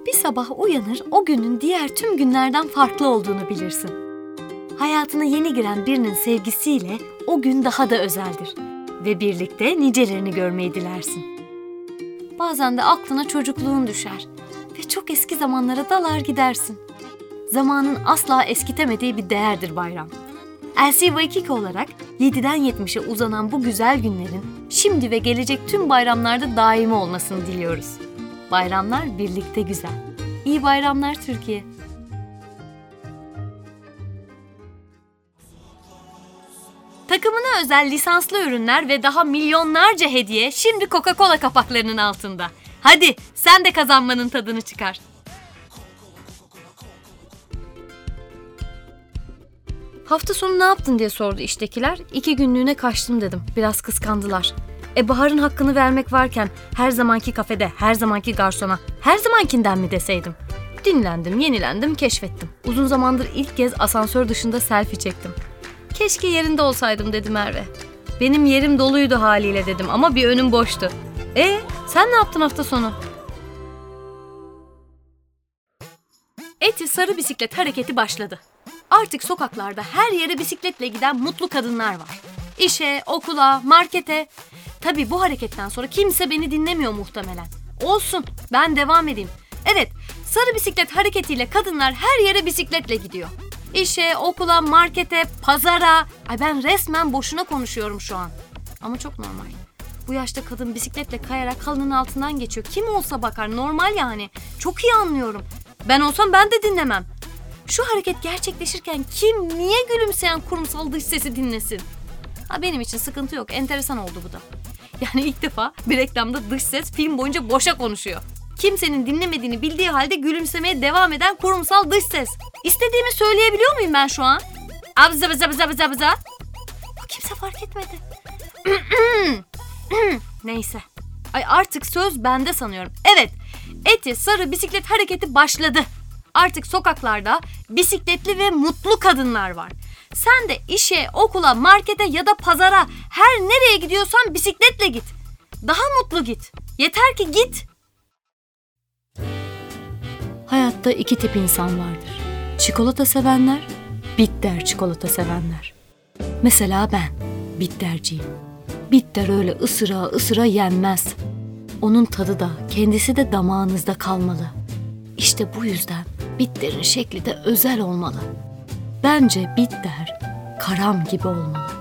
Bir sabah uyanır, o günün diğer tüm günlerden farklı olduğunu bilirsin. Hayatına yeni giren birinin sevgisiyle o gün daha da özeldir ve birlikte nicelerini görmeyi dilersin. Bazen de aklına çocukluğun düşer ve çok eski zamanlara dalar gidersin. Zamanın asla eskitemediği bir değerdir bayram. LC Waikiki olarak 7'den 70'e uzanan bu güzel günlerin şimdi ve gelecek tüm bayramlarda daimi olmasını diliyoruz. Bayramlar birlikte güzel. İyi bayramlar Türkiye. Takımına özel lisanslı ürünler ve daha milyonlarca hediye şimdi Coca-Cola kapaklarının altında. Hadi sen de kazanmanın tadını çıkar. Hafta sonu ne yaptın diye sordu iştekiler. 2 günlüğüne kaçtım dedim. Biraz kıskandılar. Bahar'ın hakkını vermek varken her zamanki kafede, her zamanki garsona, her zamankinden mi deseydim? Dinlendim, yenilendim, keşfettim. Uzun zamandır ilk kez asansör dışında selfie çektim. Keşke yerinde olsaydım dedi Merve. Benim yerim doluydu haliyle dedim ama bir önüm boştu. Sen ne yaptın hafta sonu? Eti sarı bisiklet hareketi başladı. Artık sokaklarda her yere bisikletle giden mutlu kadınlar var. İşe, okula, markete. Tabii bu hareketten sonra kimse beni dinlemiyor muhtemelen. Olsun, ben devam edeyim. Evet, sarı bisiklet hareketiyle kadınlar her yere bisikletle gidiyor. İşe, okula, markete, pazara. Ben resmen boşuna konuşuyorum şu an. Ama çok normal. Bu yaşta kadın bisikletle kayarak halının altından geçiyor. Kim olsa bakar, normal yani. Çok iyi anlıyorum. Ben olsam ben de dinlemem. Şu hareket gerçekleşirken kim, niye gülümseyen kurumsal dış sesi dinlesin? Benim için sıkıntı yok, enteresan oldu bu da. Yani ilk defa bir reklamda dış ses film boyunca boşa konuşuyor. Kimsenin dinlemediğini bildiği halde gülümsemeye devam eden kurumsal dış ses. İstediğimi söyleyebiliyor muyum ben şu an? Abza bıza bıza bıza bıza. Kimse fark etmedi. Neyse. Artık söz bende sanıyorum. Evet, Eti sarı bisiklet hareketi başladı. Artık sokaklarda bisikletli ve mutlu kadınlar var. Sen de işe, okula, markete ya da pazara her nereye gidiyorsan bisikletle git. Daha mutlu git. Yeter ki git. Hayatta 2 tip insan vardır. Çikolata sevenler, bitter çikolata sevenler. Mesela ben bitterciyim. Bitter öyle ısıra ısıra yenmez. Onun tadı da kendisi de damağınızda kalmalı. İşte bu yüzden bitter'in şekli de özel olmalı. Bence bitter karam gibi olmalı.